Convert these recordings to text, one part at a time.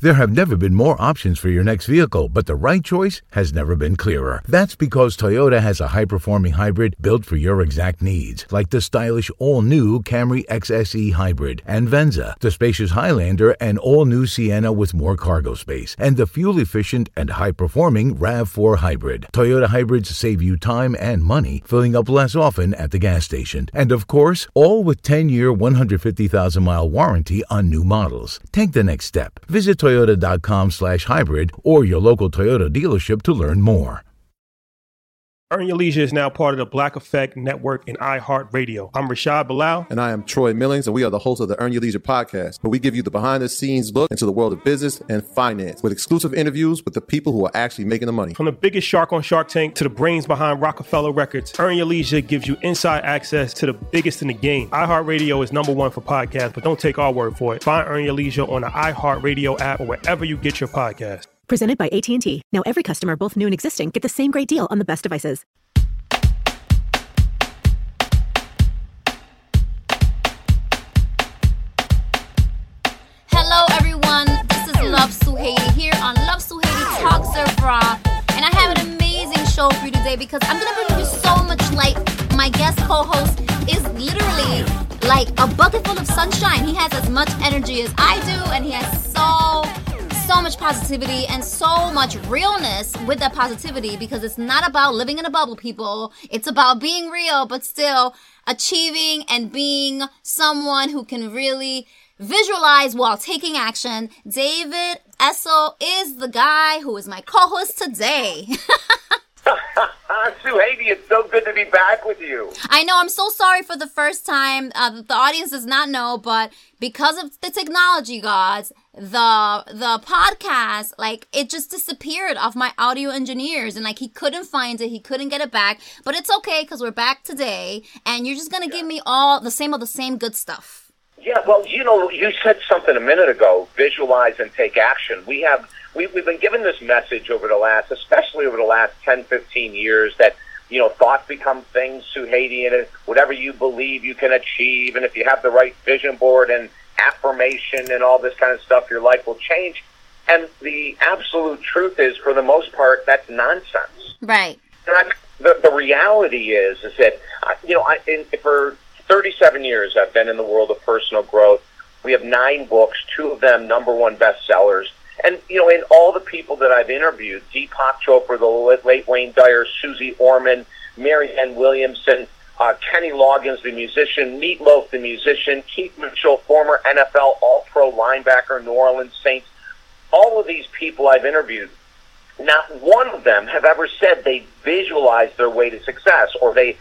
There have never been more options for your next vehicle, but the right choice has never been clearer. That's because Toyota has a high-performing hybrid built for your exact needs, like the stylish all-new Camry XSE Hybrid and Venza, the spacious Highlander and all-new Sienna with more cargo space, and the fuel-efficient and high-performing RAV4 Hybrid. Toyota hybrids save you time and money, filling up less often at the gas station. And of course, all with 10-year, 150,000-mile warranty on new models. Take the next step. Visit Toyota.com/hybrid or your local Toyota dealership to learn more. Earn Your Leisure is now part of the Black Effect Network and iHeartRadio. I'm Rashad Bilal. And I am Troy Millings, and we are the hosts of the Earn Your Leisure podcast, where we give you the behind-the-scenes look into the world of business and finance with exclusive interviews with the people who are actually making the money. From the biggest shark on Shark Tank to the brains behind Rockefeller Records, Earn Your Leisure gives you inside access to the biggest in the game. iHeartRadio is #1 for podcasts, but don't take our word for it. Find Earn Your Leisure on the iHeartRadio app or wherever you get your podcast. Presented by AT&T. Now every customer, both new and existing, get the same great deal on the best devices. Hello everyone, this is Love Suhaili here on Love Suhaili Talk Surfra, and I have an amazing show for you today because I'm going to bring you so much light. My guest co-host is literally like a bucket full of sunshine. He has as much energy as I do, and he has so much positivity and so much realness with that positivity, because it's not about living in a bubble, people. It's about being real, but still achieving and being someone who can really visualize while taking action. David Essel is the guy who is my co-host today. Suhaili, it's so good to be back with you. I know, I'm so sorry for the first time. The audience does not know, but because of the technology gods, the podcast, like, it just disappeared off my audio engineers, and like he couldn't find it, he couldn't get it back. But it's okay, because we're back today, and you're just gonna give me all the same good stuff. Yeah, well, you said something a minute ago, visualize and take action. We've been given this message especially over the last 10, 15 years, that, thoughts become things, Suhaili, and whatever you believe you can achieve, and if you have the right vision board and affirmation and all this kind of stuff, your life will change. And the absolute truth is, for the most part, that's nonsense. Right. And the reality is that, for 37 years, I've been in the world of personal growth. We have 9 books, 2 of them #1 bestsellers. And, in all the people that I've interviewed, Deepak Chopra, the late Wayne Dyer, Susie Orman, Marianne Williamson, Kenny Loggins, the musician, Meatloaf, the musician, Keith Mitchell, former NFL All-Pro linebacker, New Orleans Saints, all of these people I've interviewed, not one of them have ever said they visualized their way to success, or their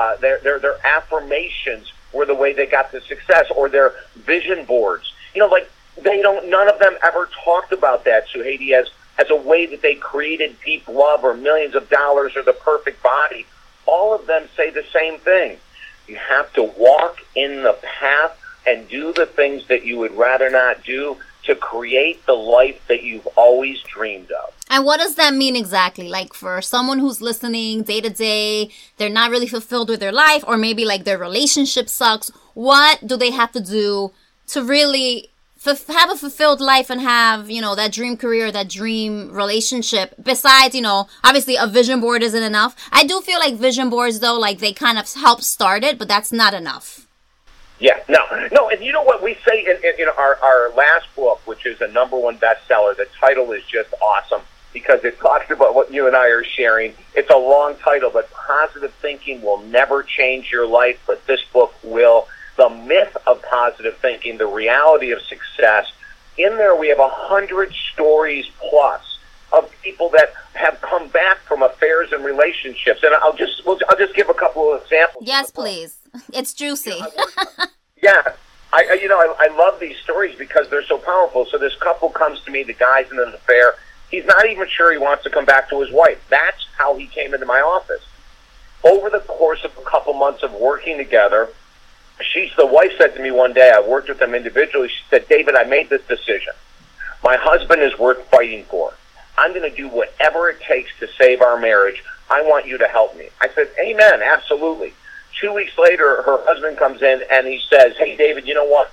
affirmations were the way they got to success, or their vision boards. None of them ever talked about that, Suhaili, as a way that they created deep love or millions of dollars or the perfect body. All of them say the same thing. You have to walk in the path and do the things that you would rather not do to create the life that you've always dreamed of. And what does that mean exactly? Like, for someone who's listening day to day, they're not really fulfilled with their life, or maybe like their relationship sucks. What do they have to do to really have a fulfilled life and have, that dream career, that dream relationship? Besides, obviously a vision board isn't enough. I do feel like vision boards, though, like they kind of help start it, but that's not enough. Yeah, no, and you know what we say in our last book, which is a #1 bestseller, the title is just awesome because it talks about what you and I are sharing. It's a long title, but positive thinking will never change your life, but this book will. The myth of positive thinking, the reality of success. In there, we have 100 stories plus of people that have come back from affairs and relationships. And I'll just give a couple of examples. Yes, please. It's juicy. Yeah. I love these stories because they're so powerful. So this couple comes to me, the guy's in an affair. He's not even sure he wants to come back to his wife. That's how he came into my office. Over the course of a couple months of working together, the wife said to me one day, I worked with them individually, she said, David, I made this decision. My husband is worth fighting for. I'm going to do whatever it takes to save our marriage. I want you to help me. I said, amen, absolutely. 2 weeks later, her husband comes in and he says, hey, David, you know what?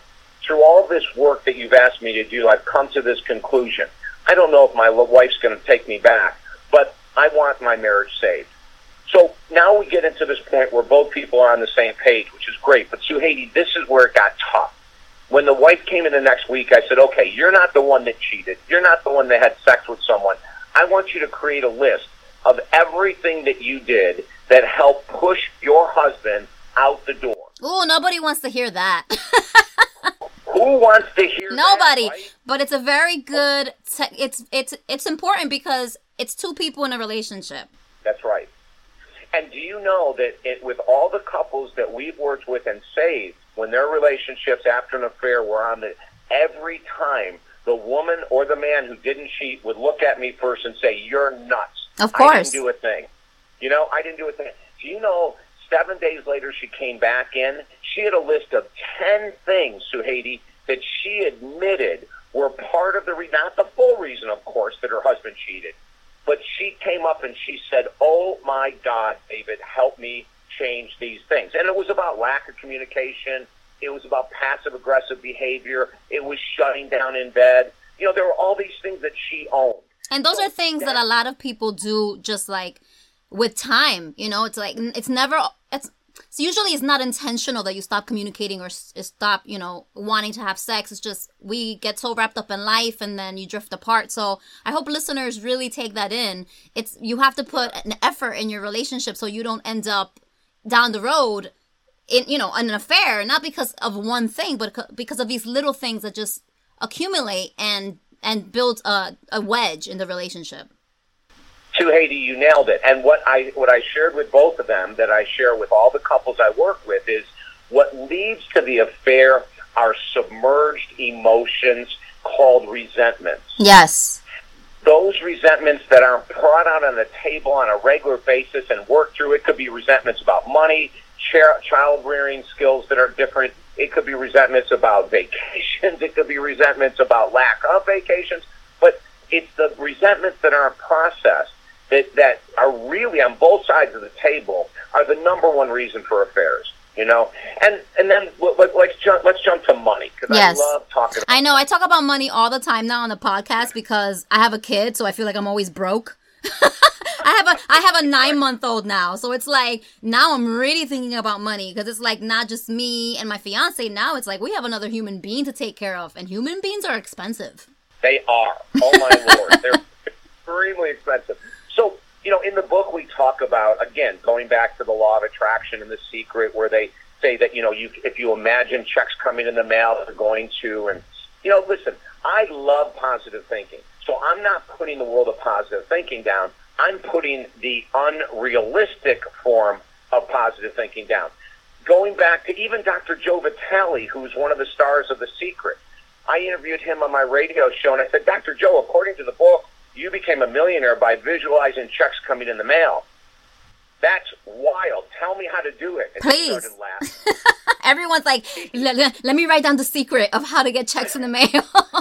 through all this work that you've asked me to do, I've come to this conclusion. I don't know if my wife's going to take me back, but I want my marriage saved. So now we get into this point where both people are on the same page, which is great. But Suhaiti, this is where it got tough. When the wife came in the next week, I said, okay, you're not the one that cheated. You're not the one that had sex with someone. I want you to create a list of everything that you did that helped push your husband out the door. Ooh, nobody wants to hear that. Who wants to hear Nobody. that? Right? But it's a very good, it's important because it's two people in a relationship. That's right. And do you know that with all the couples that we've worked with and saved, when their relationships after an affair were on every time the woman or the man who didn't cheat would look at me first and say, you're nuts. Of course. I didn't do a thing. I didn't do a thing. Do you know, 7 days later she came back in. She had a list of 10 things, Suhaiti, that she admitted were part of not the full reason, of course, that her husband cheated. But she came up and she said, oh, my God, David, help me change these things. And it was about lack of communication. It was about passive-aggressive behavior. It was shutting down in bed. There were all these things that she owned. And those are things that a lot of people do just like with time. It's like usually it's not intentional that you stop communicating or stop, wanting to have sex. It's just we get so wrapped up in life and then you drift apart. So I hope listeners really take that in. You have to put an effort in your relationship so you don't end up down the road in an affair, not because of one thing, but because of these little things that just accumulate and build a wedge in the relationship. Suhaiti, you nailed it. And what I shared with both of them, that I share with all the couples I work with, is what leads to the affair are submerged emotions called resentments. Yes. Those resentments that aren't brought out on the table on a regular basis and worked through. It could be resentments about money, child rearing skills that are different. It could be resentments about vacations. It could be resentments about lack of vacations. But it's the resentments that aren't processed that are really on both sides of the table are the number one reason for affairs. And then let's jump to money, because yes. I love talking about I know. I talk about money all the time now on the podcast because I have a kid, so I feel like I'm always broke. I have a 9-month-old now, so it's like now I'm really thinking about money because it's like not just me and my fiance. Now it's like we have another human being to take care of, and human beings are expensive. They are. Oh my Lord, they're extremely expensive. So in the book we talk about, again, going back to the law of attraction and The Secret, where they say that if you imagine checks coming in the mail, they're going to, and listen, I love positive thinking. So I'm not putting the world of positive thinking down. I'm putting the unrealistic form of positive thinking down. Going back to even Dr. Joe Vitale, who's one of the stars of The Secret. I interviewed him on my radio show, and I said, Dr. Joe, according to the book, you became a millionaire by visualizing checks coming in the mail. That's wild. Tell me how to do it. And please. He started laughing. Everyone's like, let me write down the secret of how to get checks in the mail.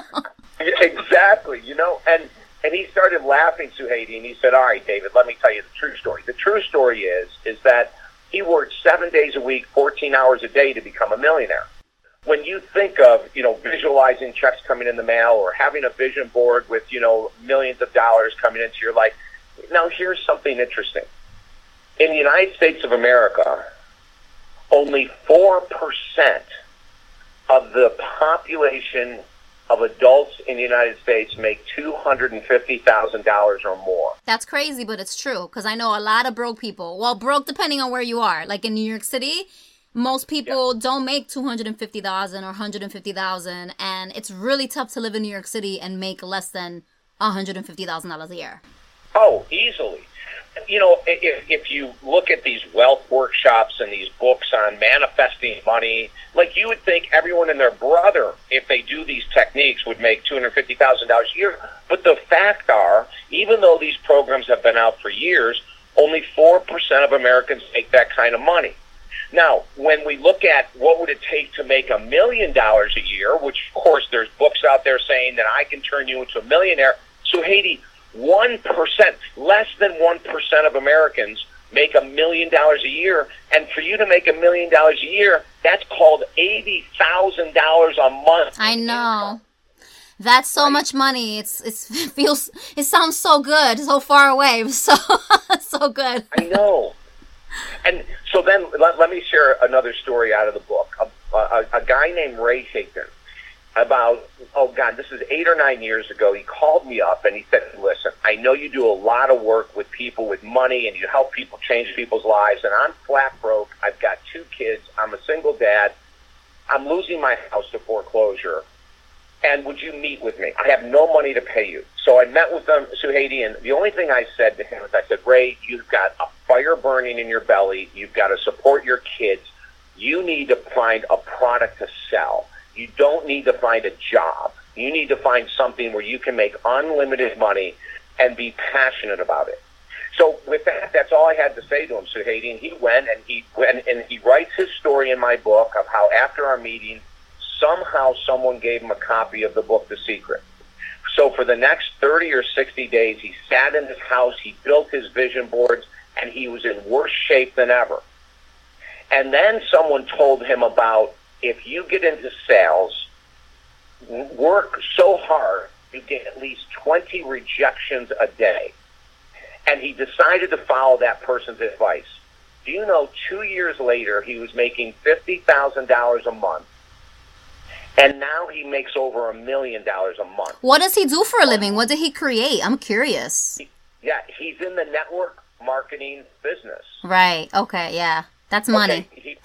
Exactly, and he started laughing, Suhaiti, and he said, all right, David, let me tell you the true story. The true story is that he worked 7 days a week, 14 hours a day to become a millionaire. When you think of, visualizing checks coming in the mail or having a vision board with, millions of dollars coming into your life, now here's something interesting. In the United States of America, only 4% of the population of adults in the United States make $250,000 or more. That's crazy, but it's true, because I know a lot of broke people. Well, broke depending on where you are. Like in New York City, most people don't make $250,000 or $150,000, and it's really tough to live in New York City and make less than $150,000 a year. Oh, easily. If you look at these wealth workshops and these books on manifesting money, like you would think everyone and their brother, if they do these techniques, would make $250,000 a year. But the fact are, even though these programs have been out for years, only 4% of Americans make that kind of money. Now, when we look at what would it take to make $1 million a year, which, of course, there's books out there saying that I can turn you into a millionaire. So, Haiti, 1%, less than 1% of Americans make $1 million a year. And for you to make $1 million a year, That's called $80,000 a month. I know. That's so much money. It sounds so good, so far away, so good. I know. And so then let me share another story out of the book. A guy named Ray Higdon, this is 8 or 9 years ago, he called me up and he said, listen, I know you do a lot of work with people with money and you help people change people's lives, and I'm flat broke. I've got 2 kids. I'm a single dad. I'm losing my house to foreclosure. And would you meet with me? I have no money to pay you. So I met with them, Suhaiti, and the only thing I said to him is, I said, Ray, you've got a fire burning in your belly. You've got to support your kids. You need to find a product to sell. You don't need to find a job. You need to find something where you can make unlimited money and be passionate about it. So with that, that's all I had to say to him, Suhaiti. And he went and he writes his story in my book of how after our meeting, somehow someone gave him a copy of the book, The Secret. So for the next 30 or 60 days, he sat in his house, he built his vision boards, and he was in worse shape than ever. And then someone told him about, if you get into sales, work so hard, you get at least 20 rejections a day. And he decided to follow that person's advice. Do you know, 2 years later, he was making $50,000 a month. And now he makes over $1 million a month. What does he do for a living? What did he create? I'm curious. He's in the network marketing business. Right. Okay. Yeah. That's money. Okay.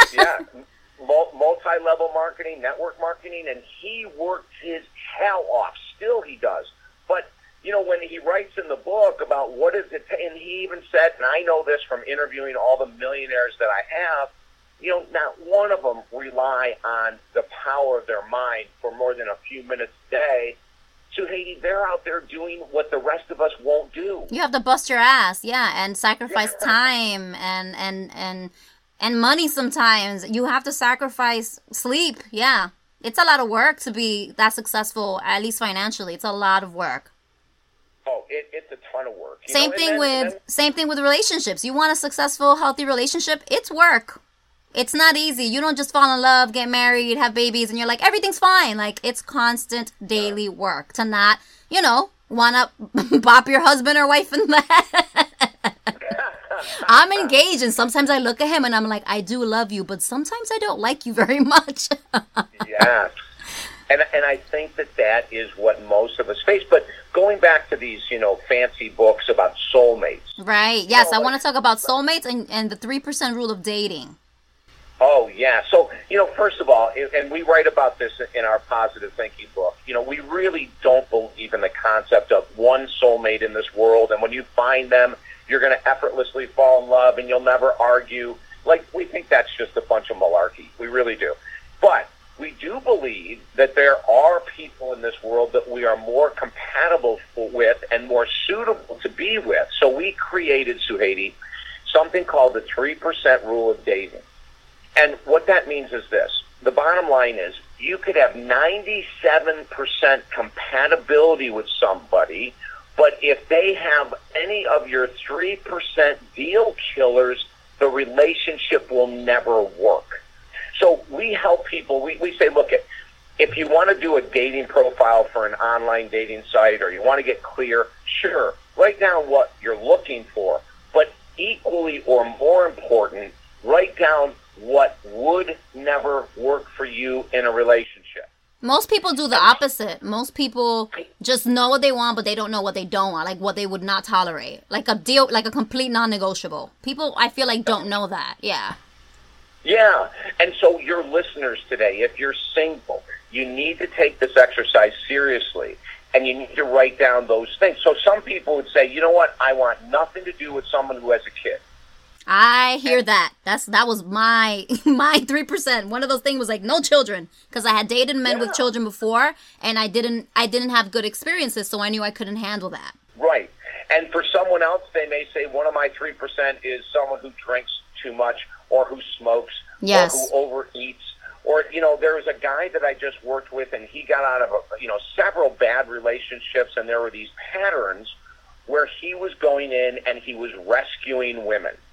Multi-level marketing, network marketing, and he worked his hell off. Still he does. But, when he writes in the book about what is it, and he even said, and I know this from interviewing all the millionaires that I have, not one of them rely on the power of their mind for more than a few minutes a day. So, Haiti, they're out there doing what the rest of us won't do. You have to bust your ass, and sacrifice time and money sometimes. You have to sacrifice sleep, It's a lot of work to be that successful, at least financially. It's a lot of work. Oh, it's a ton of work. Same thing with relationships. You want a successful, healthy relationship? It's work. It's not easy. You don't just fall in love, get married, have babies, and you're like, everything's fine. Like, it's constant daily work to not, want to bop your husband or wife in the head. I'm engaged, and sometimes I look at him and I'm like, I do love you, but sometimes I don't like you very much. Yes. And I think that is what most of us face. But going back to these, fancy books about soulmates. Right. Yes, I want to talk about soulmates and the 3% rule of dating. Oh, yeah. So, first of all, and we write about this in our Positive Thinking book, we really don't believe in the concept of one soulmate in this world. And when you find them, you're going to effortlessly fall in love and you'll never argue. Like, we think that's just a bunch of malarkey. We really do. But we do believe that there are people in this world that we are more compatible with and more suitable to be with. So we created, Suhaiti, something called the 3% rule of dating. And what that means is this. The bottom line is you could have 97% compatibility with somebody, but if they have any of your 3% deal killers, the relationship will never work. So we help people. We say, look, if you want to do a dating profile for an online dating site or you want to get clear, sure, write down what you're looking for. But equally or more important, write down what would never work for you in a relationship. Most people do the opposite. Most people just know what they want, but they don't know what they don't want, like what they would not tolerate. Like a deal, like a complete non-negotiable. People, I feel like, don't know that. Yeah. Yeah. And so your listeners today, if you're single, you need to take this exercise seriously. And you need to write down those things. So some people would say, you know what, I want nothing to do with someone who has a kid. I hear that. That was my 3%. One of those things was like no children, because I had dated men with children before, and I didn't have good experiences, so I knew I couldn't handle that. Right. And for someone else, they may say one of my 3% is someone who drinks too much, or who smokes, or who overeats. Or, there was a guy that I just worked with, and he got out of several bad relationships, and there were these patterns where he was going in and he was rescuing women.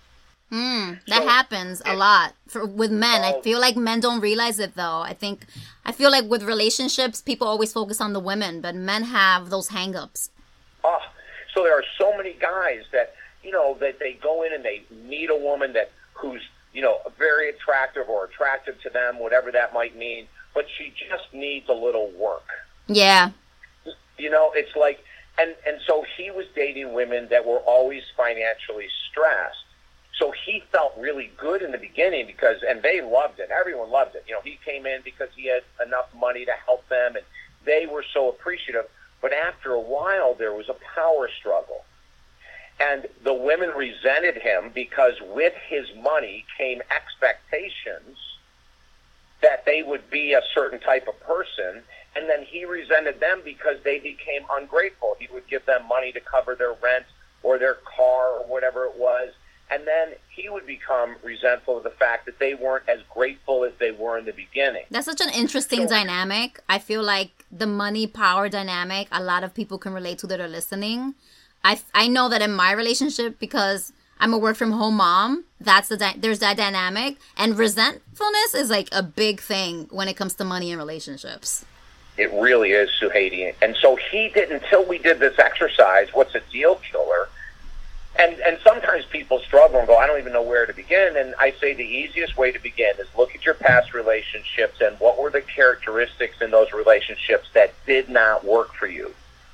That happens a lot with men. I feel like men don't realize it, though. I feel like with relationships, people always focus on the women, but men have those hang-ups. So there are so many guys that, that they go in and they meet a woman who's, very attractive or attractive to them, whatever that might mean, but she just needs a little work. Yeah. It's like, and so he was dating women that were always financially stressed. So he felt really good in the beginning and they loved it. Everyone loved it. He came in because he had enough money to help them, and they were so appreciative. But after a while, there was a power struggle. And the women resented him because with his money came expectations that they would be a certain type of person. And then he resented them because they became ungrateful. He would give them money to cover their rent or their car or whatever it was. And then he would become resentful of the fact that they weren't as grateful as they were in the beginning. That's such an interesting dynamic. I feel like the money-power dynamic, a lot of people can relate to that are listening. I know that in my relationship, because I'm a work-from-home mom, there's that dynamic. And resentfulness is like a big thing when it comes to money and relationships. It really is, Suhaiti. And so he did, until we did this exercise, what's a deal killer? And sometimes people struggle and go, I don't even know where to begin. And I say the easiest way to begin is look at your past relationships and what were the characteristics in those relationships that did not work for you.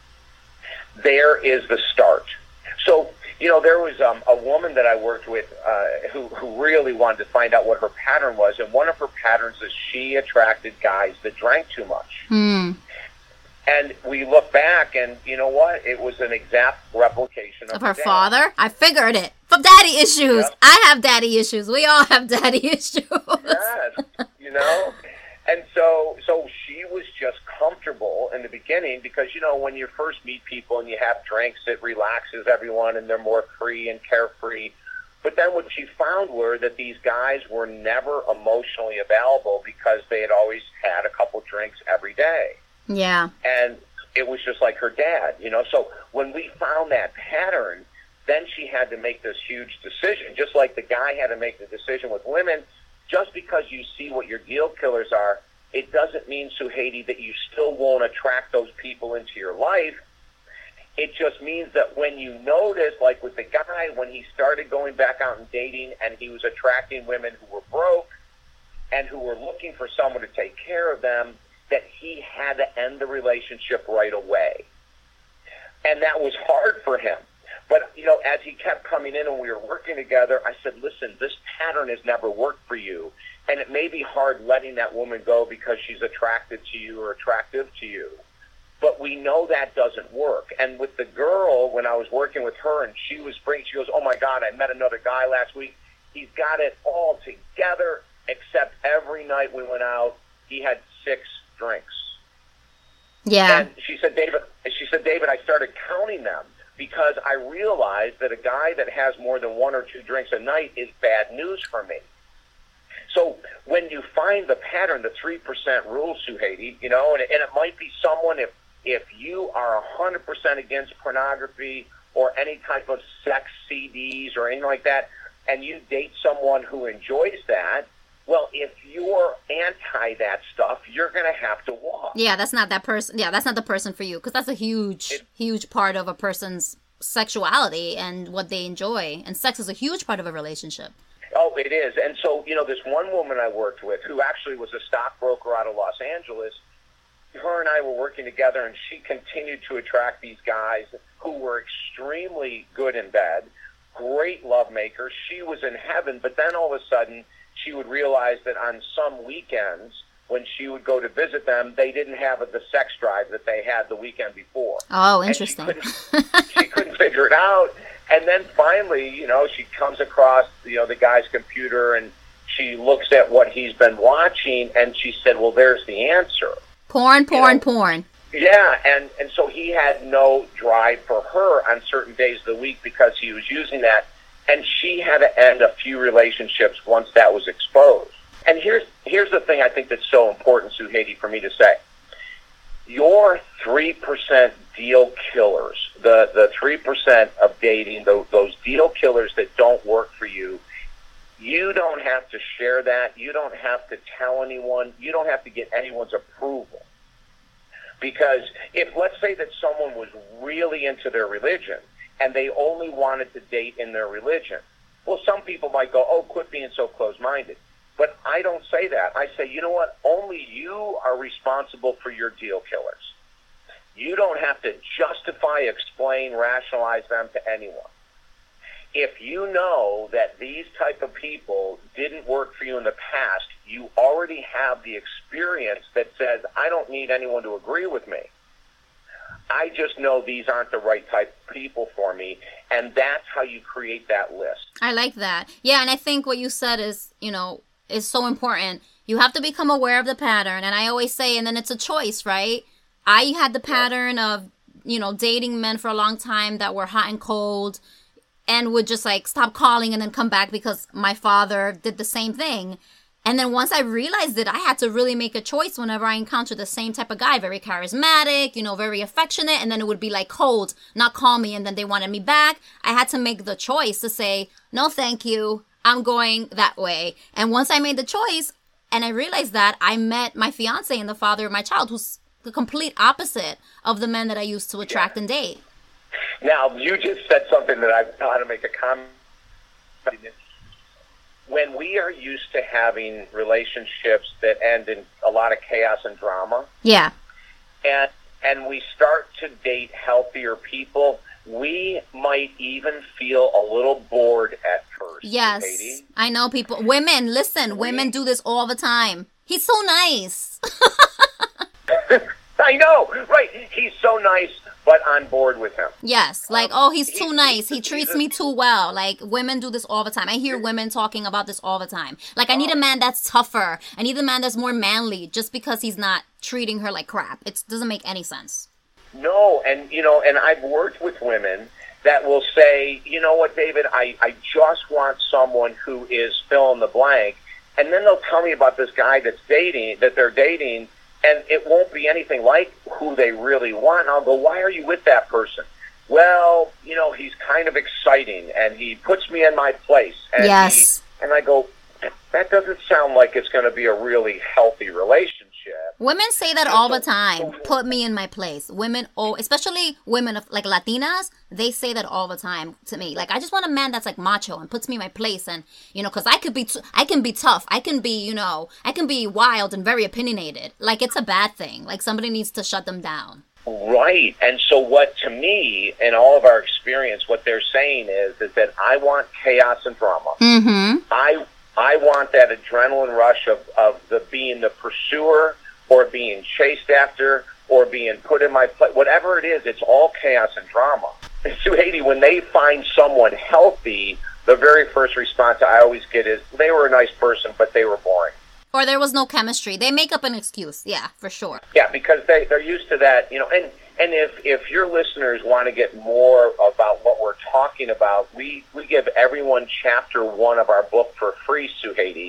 There is the start. So, there was a woman that I worked with who really wanted to find out what her pattern was. And one of her patterns is she attracted guys that drank too much. And we look back, and you know what? It was an exact replication of her father. I figured it. From daddy issues. Yep. I have daddy issues. We all have daddy issues. Yes, And so she was just comfortable in the beginning because, when you first meet people and you have drinks, it relaxes everyone and they're more free and carefree. But then what she found were that these guys were never emotionally available because they had always had a couple drinks every day. Yeah. And it was just like her dad, So when we found that pattern, then she had to make this huge decision, just like the guy had to make the decision with women. Just because you see what your deal killers are, it doesn't mean, Suhaiti, that you still won't attract those people into your life. It just means that when you notice, like with the guy, when he started going back out and dating and he was attracting women who were broke and who were looking for someone to take care of them, that he had to end the relationship right away. And that was hard for him. But, as he kept coming in and we were working together, I said, listen, this pattern has never worked for you. And it may be hard letting that woman go because she's attracted to you or attractive to you. But we know that doesn't work. And with the girl, when I was working with her and she goes, oh, my God, I met another guy last week. He's got it all together, except every night we went out, he had 6 drinks. Yeah. And she said, David, I started counting them because I realized that a guy that has more than 1 or 2 drinks a night is bad news for me. So when you find the pattern, the 3% rule, Suhaiti, and it might be someone, if you are 100% against pornography or any type of sex CDs or anything like that, and you date someone who enjoys that, well, if you're anti that stuff, you're going to have to walk. Yeah, that's not that person. Yeah, that's not the person for you, because that's a huge part of a person's sexuality and what they enjoy. And sex is a huge part of a relationship. Oh, it is. And so, this one woman I worked with who actually was a stockbroker out of Los Angeles, her and I were working together, and she continued to attract these guys who were extremely good in bed, great love makers. She was in heaven, but then all of a sudden she would realize that on some weekends when she would go to visit them, they didn't have the sex drive that they had the weekend before. Oh, interesting. She couldn't figure it out. And then finally, she comes across, the guy's computer and she looks at what he's been watching and she said, well, there's the answer. Porn. Yeah, and so he had no drive for her on certain days of the week because he was using that. And she had to end a few relationships once that was exposed. And here's the thing I think that's so important, Suhaiti, for me to say. Your 3% deal killers, the 3% of dating, those deal killers that don't work for you, You don't have to share that. You don't have to tell anyone. You don't have to get anyone's approval. Because if, let's say that someone was really into their religion and they only wanted to date in their religion, well, some people might go, oh, quit being so close-minded. But I don't say that. I say, you know what? Only you are responsible for your deal killers. You don't have to justify, explain, rationalize them to anyone. If you know that these type of people didn't work for you in the past, you already have the experience that says, I don't need anyone to agree with me. I just know these aren't the right type of people for me, and that's how you create that list. I like that. Yeah, and I think what you said is, is so important. You have to become aware of the pattern, and I always say, and then it's a choice, right? I had the pattern of, dating men for a long time that were hot and cold, and would just stop calling and then come back because my father did the same thing. And then once I realized it, I had to really make a choice whenever I encountered the same type of guy, very charismatic, very affectionate. And then it would be cold, not call me. And then they wanted me back. I had to make the choice to say, no, thank you. I'm going that way. And once I made the choice and I realized that, I met my fiance and the father of my child, who's the complete opposite of the men that I used to attract and date. Now, you just said something that I know how to make a comment. When we are used to having relationships that end in a lot of chaos and drama, yeah, and we start to date healthier people, we might even feel a little bored at first. Yes, Katie. I know people. Women, listen, women do this all the time. He's so nice. I know, right? He's so nice, but I'm bored with him. Yes, he's too nice. He treats me too well. Women do this all the time. I hear women talking about this all the time. I need a man that's tougher. I need a man that's more manly just because he's not treating her like crap. It doesn't make any sense. No, and I've worked with women that will say, you know what, David, I just want someone who is fill in the blank. And then they'll tell me about this guy that they're dating, and it won't be anything like who they really want. And I'll go, why are you with that person? Well, he's kind of exciting, and he puts me in my place. And yes. And I go, that doesn't sound like it's going to be a really healthy relationship. Women say that all the time. Put me in my place. Women, especially women of Latinas, they say that all the time to me. I just want a man that's macho and puts me in my place, and because I can be tough. I can be wild and very opinionated. It's a bad thing. Somebody needs to shut them down. Right. And so what, to me, in all of our experience, what they're saying is that I want chaos and drama. Mm-hmm. I want that adrenaline rush of being the pursuer, or being chased after, or being put in my place. Whatever it is, it's all chaos and drama. And Suhaiti, when they find someone healthy, the very first response I always get is, they were a nice person, but they were boring. Or there was no chemistry. They make up an excuse. Yeah, for sure. Yeah, because they're used to that, and if your listeners want to get more about what we're talking about, we give everyone chapter 1 of our book for free, Suhaiti,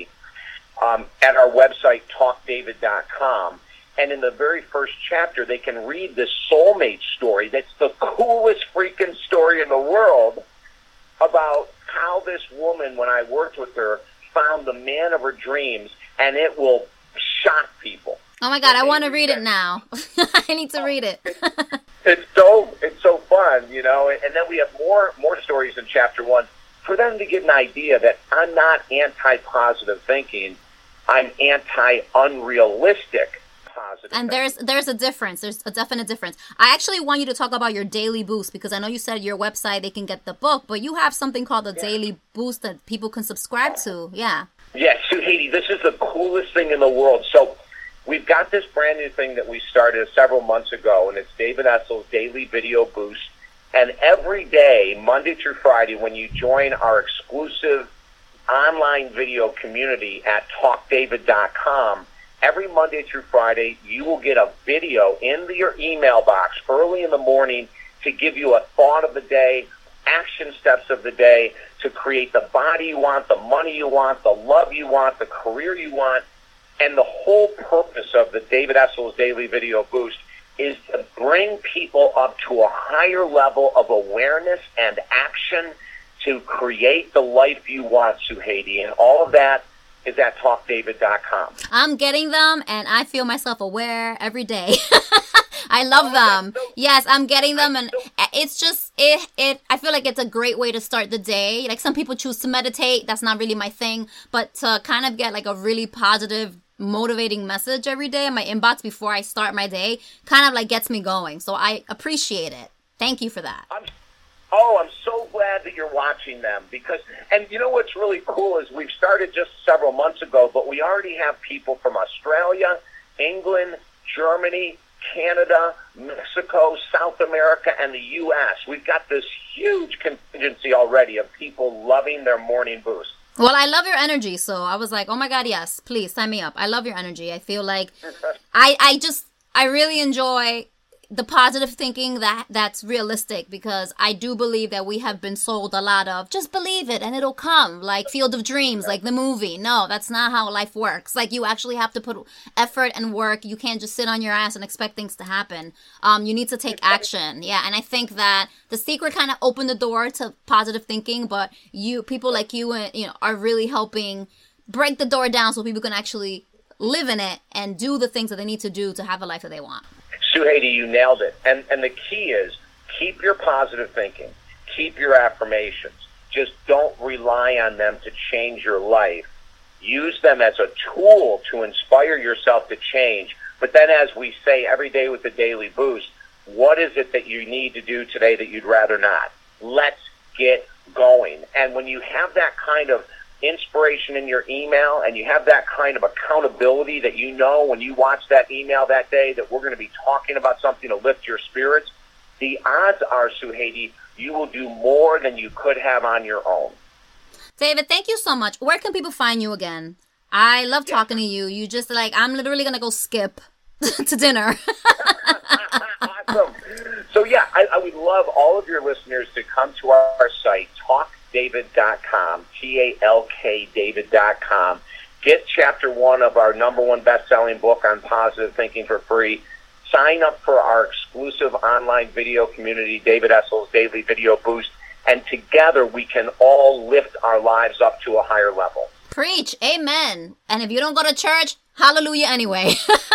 at our website, talkdavid.com. And in the very first chapter, they can read this soulmate story. That's the coolest freaking story in the world, about how this woman, when I worked with her, found the man of her dreams, and it will shock people. Oh my God, I want to read it now. I need to read it. It's so fun, and then we have more stories in chapter 1 for them to get an idea that I'm not anti-positive thinking. I'm anti-unrealistic positive and thinking. There's a difference. There's a definite difference. I actually want you to talk about your daily boost, because I know you said your website, they can get the book, but you have something called the daily boost that people can subscribe to. Yeah. Yes, Suhaiti, this is the coolest thing in the world. So we've got this brand new thing that we started several months ago, and it's David Essel's Daily Video Boost. And every day, Monday through Friday, when you join our exclusive online video community at talkdavid.com, every Monday through Friday, you will get a video in your email box early in the morning to give you a thought of the day, action steps of the day, to create the body you want, the money you want, the love you want, the career you want. And the whole purpose of the David Essel's Daily Video Boost is to bring people up to a higher level of awareness and action, to create the life you want, Suhedi. And all of that is at talkdavid.com. I'm getting them, and I feel myself aware every day. I love them. Yes, I'm getting them, and it's just, I feel like it's a great way to start the day. Like, some people choose to meditate. That's not really my thing. But to kind of get like a really positive, motivating message every day in my inbox before I start my day kind of like gets me going. So I appreciate it. Thank you for that. I'm so glad that you're watching them because, and you know what's really cool is we've started just several months ago, but we already have people from Australia, England, Germany, Canada, Mexico, South America, and the U.S. We've got this huge contingency already of people loving their morning boost. Well, I love your energy, so I was like, oh my God, yes, please sign me up. I love your energy. I feel like I really enjoy the positive thinking that's realistic, because I do believe that we have been sold a lot of just believe it and it'll come, like Field of Dreams, like the movie. No, that's not how life works. Like, you actually have to put effort and work. You can't just sit on your ass and expect things to happen. You need to take action. Yeah, and I think that The Secret kind of opened the door to positive thinking, but people like you are really helping break the door down so people can actually live in it and do the things that they need to do to have a life that they want. Suhedi, you nailed it. And the key is keep your positive thinking. Keep your affirmations. Just don't rely on them to change your life. Use them as a tool to inspire yourself to change. But then, as we say every day with the Daily Boost, what is it that you need to do today that you'd rather not? Let's get going. And when you have that kind of inspiration in your email and you have that kind of accountability that you know when you watch that email that day that we're going to be talking about something to lift your spirits, the odds are, Suhedi, you will do more than you could have on your own. David, thank you so much. Where can people find you again? I love talking to you. You just I'm literally going to go skip to dinner. Awesome. So yeah, I would love all of your listeners to come to our site, talkdavid.com, TALK David.com. Get chapter 1 of our #1 best-selling book on positive thinking for free. Sign up for our exclusive online video community, David Essel's Daily Video Boost, and together we can all lift our lives up to a higher level. Preach. Amen. And if you don't go to church, hallelujah anyway.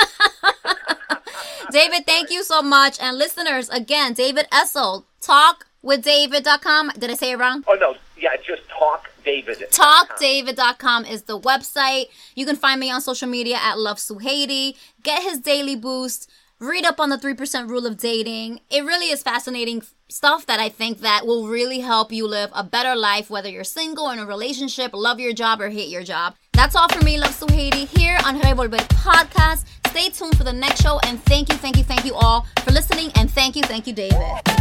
David, thank you so much. And listeners, again, David Essel, talkwithdavid.com. Did I say it wrong? Oh, no. Yeah, just talkdavid. Talkdavid.com is the website. You can find me on social media at Love Suhedi. Get his daily boost. Read up on the 3% rule of dating. It really is fascinating stuff that I think that will really help you live a better life, whether you're single or in a relationship, love your job or hate your job. That's all for me, Love Suhedi, here on Revolver Podcast. Stay tuned for the next show, and thank you all for listening, and thank you, David.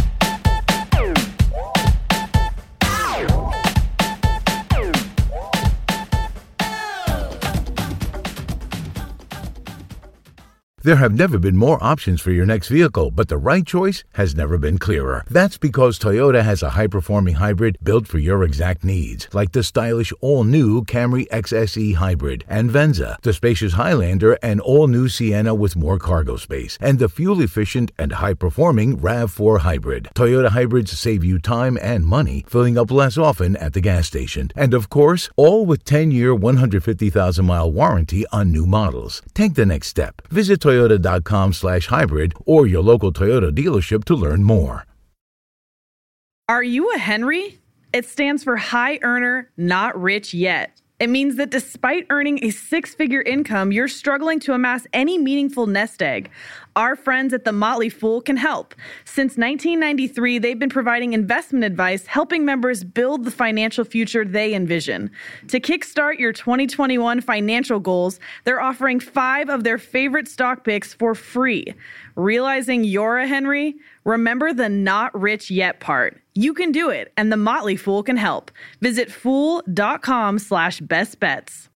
There have never been more options for your next vehicle, but the right choice has never been clearer. That's because Toyota has a high-performing hybrid built for your exact needs, like the stylish all-new Camry XSE Hybrid and Venza, the spacious Highlander and all-new Sienna with more cargo space, and the fuel-efficient and high-performing RAV4 Hybrid. Toyota hybrids save you time and money, filling up less often at the gas station. And of course, all with 10-year, 150,000-mile warranty on new models. Take the next step. Visit Toyota.com/hybrid or your local Toyota dealership to learn more. Are you a Henry? It stands for High Earner, Not Rich Yet. It means that despite earning a 6-figure income, you're struggling to amass any meaningful nest egg. Our friends at The Motley Fool can help. Since 1993, they've been providing investment advice, helping members build the financial future they envision. To kickstart your 2021 financial goals, they're offering 5 of their favorite stock picks for free. Realizing you're a Henry? Remember the not rich yet part. You can do it, and The Motley Fool can help. Visit fool.com/bestbets.